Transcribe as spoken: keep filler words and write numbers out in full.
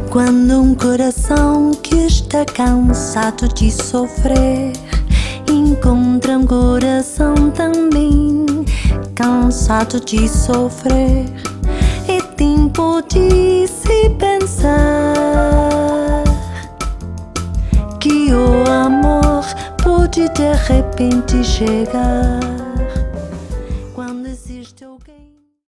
Quando um coração que está cansado de sofrer encontra um coração também cansado de sofrer, é tempo de se pensar que o amor pode de repente chegar.